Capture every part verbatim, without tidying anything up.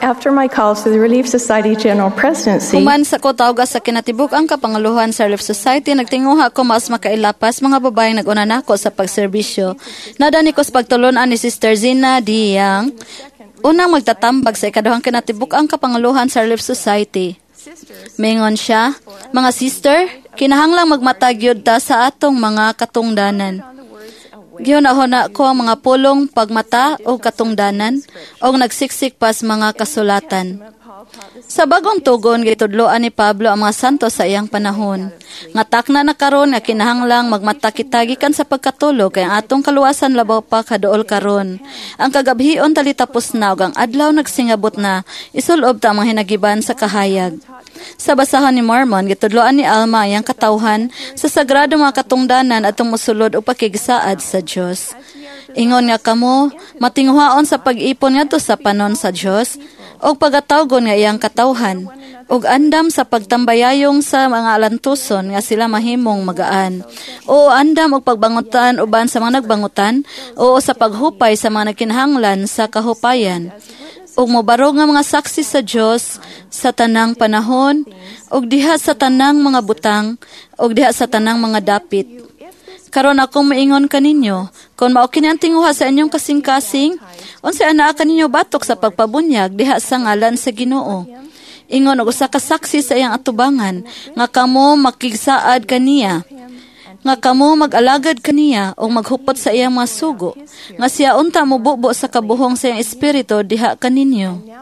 After my call to the Relief Society General Presidency, Human sa ko tawag sa kinatibuk ang kapangaluhan sa Relief Society, nagtinguha ko mas makailapas mga babaeng nag-una nako sa pagserbisyo. Nadani ko sa pagtulunan ni Sister Zina Diyang, unang magtatambag sa ikaduhang kinatibuk ang kapangaluhan sa Relief Society. Mingon siya, mga sister, kinahanglang magmatag yun ta sa atong mga katungdanan. Gihuna-huna ko ang mga pulong pagmata o katungdanan o nagsiksik pas mga kasulatan. Sa bagong tugon, gitudloan ni Pablo ang mga santos sa iyang panahon. Nga takna na karon nga kinahanglang magmata kita gikan sa pagkatulog kay ang atong kaluwasan labaw pa kaduol karon. Ang kagabhion tali tapos na ug ang adlaw nagsingabot na, isulob ta ang mga hinagiban sa kahayag. Sa basahan ni Mormon, gitudloan ni Alma ang katawhan sa sagrado mga katungdanan atong mosulod o pakigsaad sa Dios. Ingon nga kamo, matinguhaon sa pag-ipon ngadto sa panon sa Dios, o pagatawgon nga iyang katawhan, ug andam sa pagtambayayong sa mga alantuson nga sila mahimong magaan, o andam og pagbangutan uban sa mga nagbangutan, o sa paghupay sa mga nagkinahanglan sa kahupayan, ug mobarog nga mga saksi sa Dios sa tanang panahon, ug diha sa tanang mga butang, ug diha sa tanang mga dapit. Karon akong maingon kaninyo, kung mao kini ang tinguha sa inyong kasing-kasing, unsay anaa kaninyo batok sa pagpabunyag diha sa ngalan sa Ginoo. Ingon og usa ka saksi sa iyang atubangan nga kamo makigsaad kaniya, nga kamo mag-alagad kaniya o maghupot sa iyang mga sugo, nga siya unta mobubo sa kabuhong sa iyang espiritu diha kaninyo.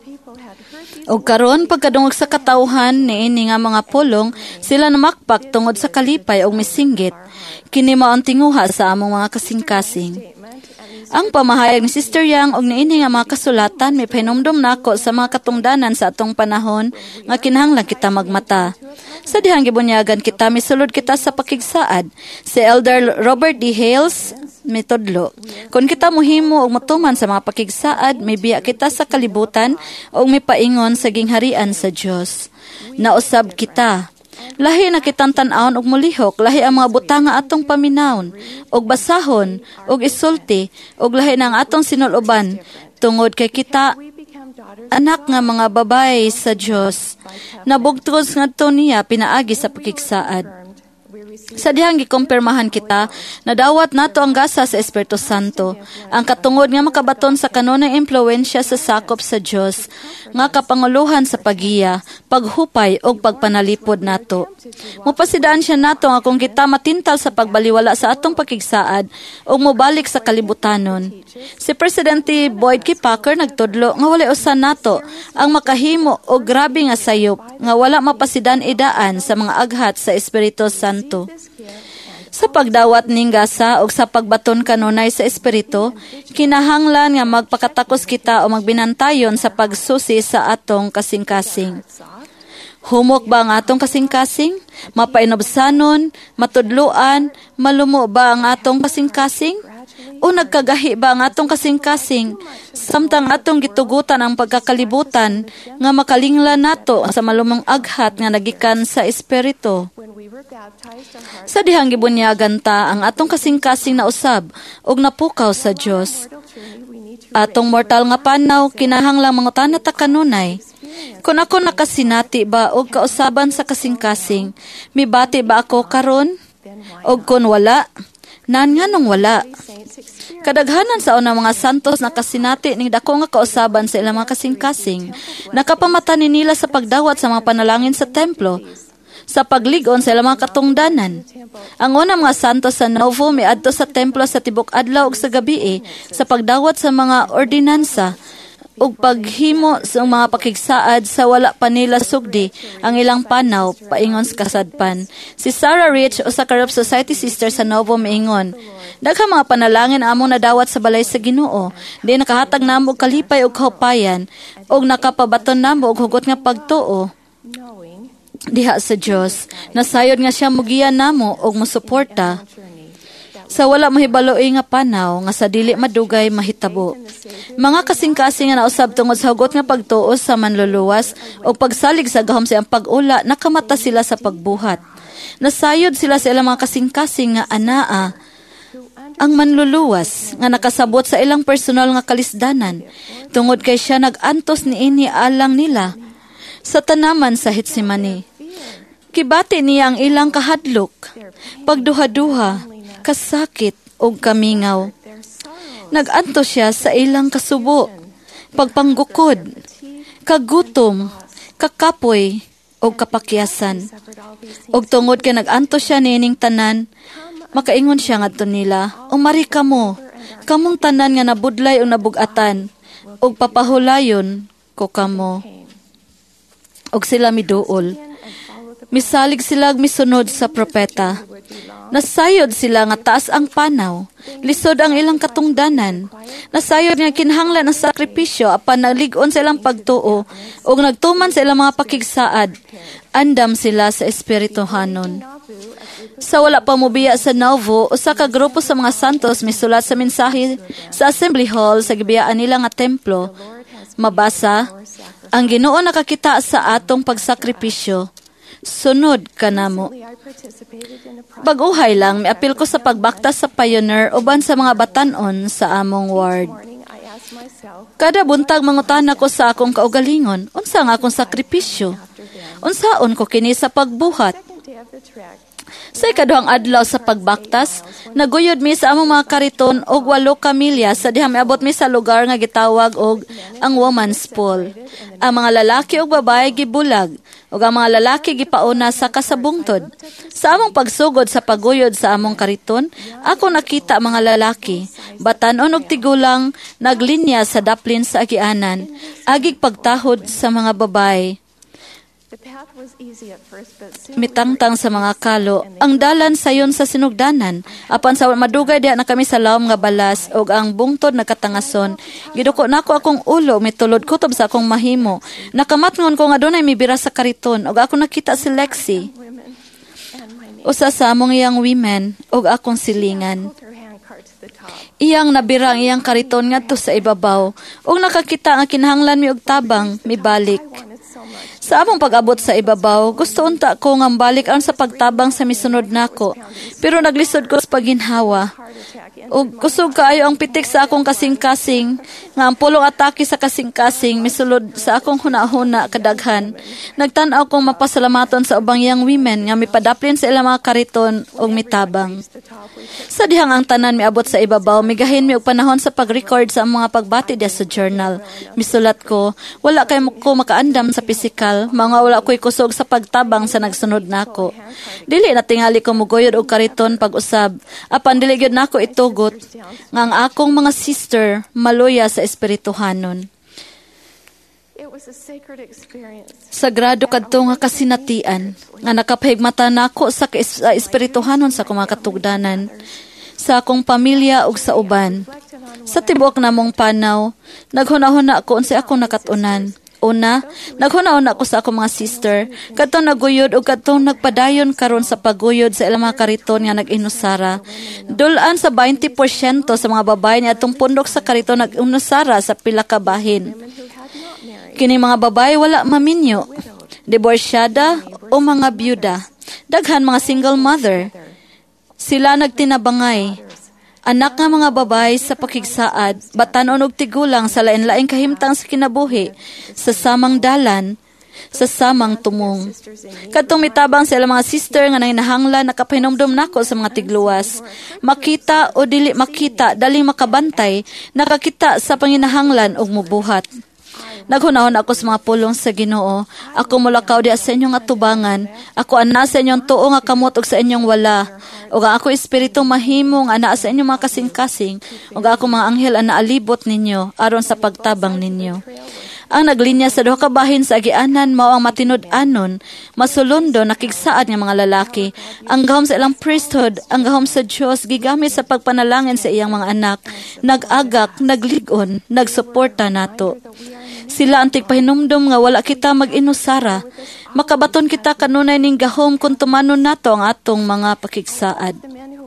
O karon pagkadungog sa katawhan niini nga mga pulong, sila namakpak tungod sa kalipay o misinggit. Kini mao ang tinguha sa among mga kasing-kasing. Ang pamahayag ni Sister Yang og niini nga mga kasulatan may pahinumdum nako sa mga katungdanan sa atong panahon nga kinahanglan kita magmata. Sa dihang gibunyagan kita, misulod kita sa pakigsaad. Si Elder Robert D. Hales mitudlo. Kung kita mohimo og matuman sa mga pakigsaad, may biya kita sa kalibutan og may paingon sa gingharian sa Dios. Nausab kita. Lahi na kitang tan-awon og mulihok, lahi ang mga butanga atong paminawon, og basahon, og isulti, og lahi na ang atong sinuloban, tungod kay kita, anak nga mga babae sa Dios, nabugtros ngadto niya pinaagi sa pakigsaad. Sa dihang gikumpirmahan kita, nadawat nato ang gasa sa Espiritu Santo, ang katungod nga makabaton sa kanunay impluwensya sa sakop sa Dios, nga kapanguluhan sa pagiya, paghupay o pagpanalipod nato. Mupasidaan siya nato nga kung kita matintal sa pagbaliwala sa atong pakigsaad o mubalik sa kalibutanon. Si Presidente Boyd K. Packer nagtudlo nga wala usan nato ang makahimo o grabe nga sayop nga wala mapasidan idaan sa mga aghat sa Espiritu Santo. Sa pagdawat ning gasa o sa pagbaton kanunay sa Espiritu, kinahanglan nga magpakatakos kita o magbinantayon sa pagsusi sa atong kasing-kasing. Humok ba ang atong kasing-kasing? Mapainobsanon, matudluan, malumo ba ang atong kasing-kasing? O nagkagahi ba ang atong kasing-kasing? Samtang atong gitugutan ang pagkakalibutan nga makalingla nato sa malumong aghat nga nagikan sa Espiritu. Sa dihang gibunyagan ta ang atong kasing-kasing na usab ug napukaw sa Dios. Atong mortal nga panaw kinahanglang mangutana ta kanunay. Kung ako nakasinati ba og kausaban sa kasing-kasing, mibati ba ako karon? Og kun wala, nan nga nung wala. Kadaghanan sa unang mga santos na kasinati ning dako nga kausaban sa ilang mga kasing-kasing, nakapamata ni nila sa pagdawat sa mga panalangin sa templo, sa pagligon sa ilang mga katungdanan. Ang unang mga santos sa Novo miadto sa templo sa tibok adlaw ug sa gabii sa pagdawat sa mga ordinansa ug paghimo sa mga pakigsaad sa wala pa nila sugdi ang ilang panaw paingon sa kasadpan. Si Sarah Rich o sa Relief Society sister sa Novo miingon, daghang mga panalangin among nadawat sa balay sa Ginoo, di nakahatag namo og kalipay ug kahupayan ug nakapabaton namo og hugot nga pagtuo diha sa Dios. Nasayod nga siya mugiya namo og mosuporta sa wala mahibaloy nga panaw nga sa dili madugay mahitabo. Mga kasing-kasing nga nausab tungod sa hugot nga pagtuos sa manluluwas o pagsalig sa gahom sa iyang pag-ula, nakamata sila sa pagbuhat. Nasayod sila sa ilang mga kasing-kasing nga anaa ang manluluwas nga nakasabot sa ilang personal nga kalisdanan tungod kay siya nag-antos niini alang nila sa tanaman sa Getsemani. Kibati niya ang ilang kahadlok, pagduha-duha, kasakit o kamingaw. Nag-antos siya sa ilang kasubo, pagpanggukod, kagutom, kakapoy o kapakyasan. Og tungod kay nag-antos siya niining tanan, makaingon siya ngadto nila, umari kamo, kamong tanan nga nabudlay o nabugatan, og papahulayon ko kamo. Og sila miduol. Misalig sila misunod sa propeta. Nasayod sila nga taas ang panaw, lisod ang ilang katungdanan. Nasayod nga kinahanglan ang sakripisyo apan nalig-on sa ilang pagtuo ug nagtuman sa ilang mga pakigsaad. Andam sila sa espirituhanon. Sa wala pa mobiya sa Nauvoo, usa ka grupo sa mga santos misulat sa mensahe sa Assembly Hall sa gibiyaan nila nga templo. Mabasa, ang Ginoo nakakita sa atong pagsakripisyo. Sunod ka namo. Baguhay lang, miapil ko sa pagbaktas sa pioneer uban sa mga batanon sa among ward. Kada buntag mangutana ko sa akong kaugalingon, unsa nga akong sakripisyo? Unsaon ko kini sa pagbuhat? Sa ikaduhang adlaw sa pagbaktas, naguyod mi sa among mga kariton og walo ka milya sa diha miabot mi sa lugar nga gitawag og ang Woman's Pool. Ang mga lalaki ug babaye gibulag ug ang mga lalaki gipauna sa kasabungtod. Sa among pagsugod sa paguyod sa among kariton, ako nakita mga lalaki, batan-on og tigulang naglinya sa daplin sa agianan, agig pagtahod sa mga babaye. Mitangtang sa mga kalo, ang dalan sayon sa sinugdanan, apan sa madugay diha na kami sa lawom nga balas ug ang bungtod nakatangason. Giduko nako akong ulo mitulod kutob sa akong mahimo. Nakamatngon ko nga dunay mibira sa kariton ug ako nakita si Lexi. Usa sa among iyang women ug akong silingan. Iyang nabira ang iyang kariton ngadto sa ibabaw ug nakakita nga kinahanglan mi og tabang mibalik. Sa among pag-abot sa ibabaw, gusto unta ko nga balik aron sa pagtabang sa misunod nako. Pero naglisod ko sa pagginhawa. Ug kusog kaayo ang pitik sa akong kasing-kasing, nga ang pulong atake sa kasing-kasing misulod sa akong huna-huna kadaghan. Nagtan-aw kong mapasalamaton sa ubang yang women nga mipadaplin sa ilang mga kariton ug mitabang. Sa dihang ang tanan miabot sa ibabaw, migahin mi og panahon sa pag-record sa mga pagbati diya sa journal. Misulat ko, wala kay ko makaandam sa pisikal, mga wala ko'y kusog sa pagtabang sa nagsunod nako. Dili na tingali ko muguyod og kariton pag-usab, apan dili gyud nako itugot nga ang akong mga sister maluya sa espirituhanon. Sagrado kadto nga kasinatian nga nakapahigmata nako sa espirituhanon sa akong mga katugdanan, sa akong pamilya ug sa uban. Sa tibuok namong panaw, naghuna-huna ako unsay akong nakatunan. Una, naghuna-huna ako sa akong mga sister, kadtong naguyod ug kadtong nagpadayon karon sa paguyod sa ilang mga kariton nga nag-inusara. Dulan sa twenty percent sa mga babae nga atong pundok sa kariton nag-inusara sa pila ka bahin. Kini mga babae wala maminyo, diborsyada o mga byuda, daghan mga single mother. Sila nagtinabangay, anak nga mga babae sa pakigsaad, batan-on og tigulang sa lain-laing kahimtang sa kinabuhi, sa samang dalan, sa samang tumong. Kadtong mitabang sa ilang mga sister nga nanginahanglan nakapahinumdum nako sa mga tigluwas. Makita o dili makita, daling makabantay, nakakita sa panginahanglan og mubuhat. Naghunahon ako sa mga pulong sa Ginoo. Ako mulakaw diha sa inyong atubangan. Ako ana sa inyong tuo nga kamot ug sa inyong wala. Ug ang ako espiritu mahimo nga ana sa inyong mga kasing-kasing. Ug ako mga anghel ana alibot ninyo aron sa pagtabang ninyo. Ang naglinya sa duha ka bahin sa agianan mao ang matinud-anon, masulundo nakigsaad nga mga lalaki. Ang gahom sa ilang priesthood, ang gahom sa Dios gigamit sa pagpanalangin sa iyang mga anak. Nag-agak, naglig-on, nagsuporta nato. Sila ang tigpahinumdum nga wala kita mag-inusara. Makabaton kita kanunay ning gahom kung tumanon nato ang atong mga pakigsaad.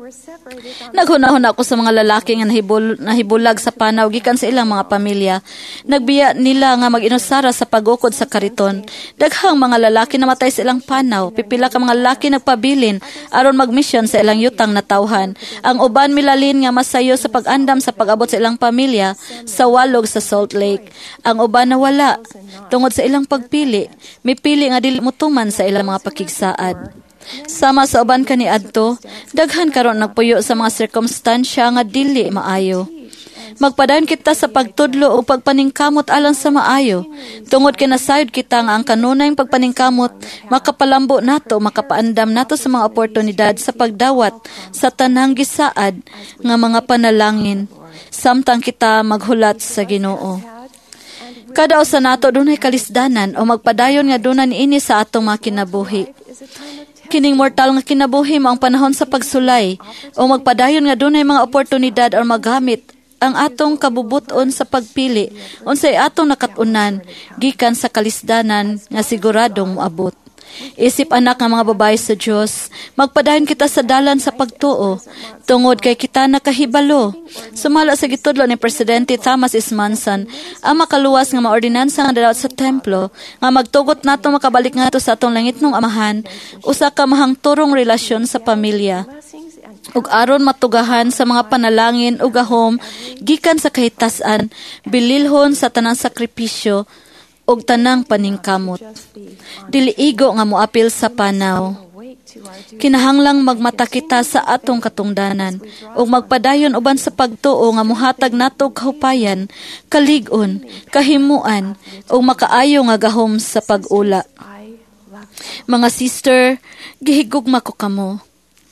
Naghunahon ako sa mga lalaki nga nahibul, nahibulag sa panaw gikan sa ilang mga pamilya. Nagbiya nila nga mag-inusara sa pag-ukod sa kariton. Daghang mga lalaki namatay sa ilang panaw. Pipila ka mga lalaki nagpabilin aron magmisyon sa ilang yutang na tawhan. Ang uban milalin nga masayo sa pag-andam sa pag-abot sa ilang pamilya sa walog sa Salt Lake. Ang uban nawala tungod sa ilang pagpili. Mipili nga dili mutuman sa ilang mga pakigsaad. Sama sa uban kaniadto, daghan karon nagpuyo sa mga sirkumstansya nga dili maayo. Magpadayon kita sa pagtudlo o pagpaningkamot alang sa maayo. Tungod kinasayod kita nga ang kanunayng pagpaningkamot, makapalambo nato, makapaandam nato sa mga oportunidad sa pagdawat sa tanang gisaad nga mga panalangin, samtang kita maghulat sa Ginoo. Kada usa nato dunay kalisdanan o magpadayon nga dunan ini sa atong mga kinabuhi. Kining mortal nga kinabuhi mo ang panahon sa pagsulay o magpadayon nga dunay mga oportunidad o magamit ang atong kabubuton sa pagpili unsay atong nakatunan gikan sa kalisdanan nga siguradong moabot. Isip anak nga mga babae sa Dios, magpadayon kita sa dalan sa pagtuo, tungod kay kita nakahibalo. Sumala sa gitudlo ni Presidente Thomas S. Manson, ang makaluwas nga maordinansa nga dawat sa templo, nga magtugot nato makabalik nga to sa atong langitnong amahan, usa ka mahangturong relasyon sa pamilya. Ug aron matugahan sa mga panalangin ug gahom, gikan sa kahitasan, bililhon sa tanang sakripisyo, og tanang paningkamot. Dili igo nga moapil sa panaw. Kinahanglang magmata kita sa atong katungdanan ug magpadayon uban sa pagtuo nga mohatag nato kahupayan, kalig-on, kahimuan ug makaayo nga gahom sa pag-ula. Mga sister, gihigugma ko kamo.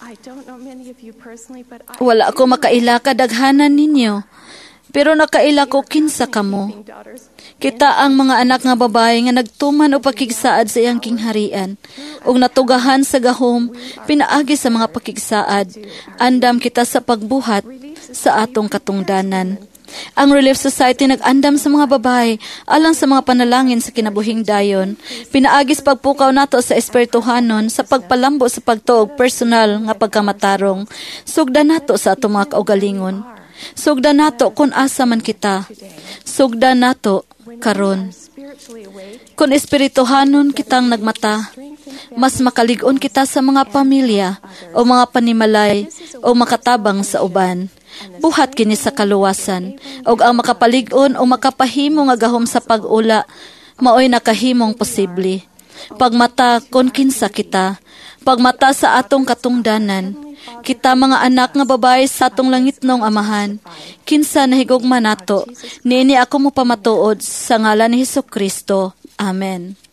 Wala ako makaila kadaghanan ninyo, pero nakaila ko kinsa kamo. Kita ang mga anak nga babae nga nagtuman o pakigsaad sa iyang kingharian ug natugahan sa gahom pinaagi sa mga pakigsaad. Andam kita sa pagbuhat sa atong katungdanan. Ang Relief Society nag-andam sa mga babae alang sa mga panalangin sa kinabuhing dayon. Pinaagis pagpukaw nato sa espirituhanon sa pagpalambo sa pagtuog personal nga pagkamatarong. Sugda nato sa atong mga kaugalingon. Sugda nato kung asa man kita. Sugda nato karon. Kung espirituhanon kitang nagmata, mas makalig-on kita sa mga pamilya o mga panimalay o makatabang sa uban. Buhat kini sa kaluwasan, og ang makapalig-on o makapahimo nga gahom sa pag-ula, maoy nakahimong posible. Pagmata kung kinsa kita, pagmata sa atong katungdanan, kita mga anak nga babae sa atong langitnong amahan, kinsa nahigugma nato, niini ako mo pamatuod sa ngalan ni Hesukristo. Amen.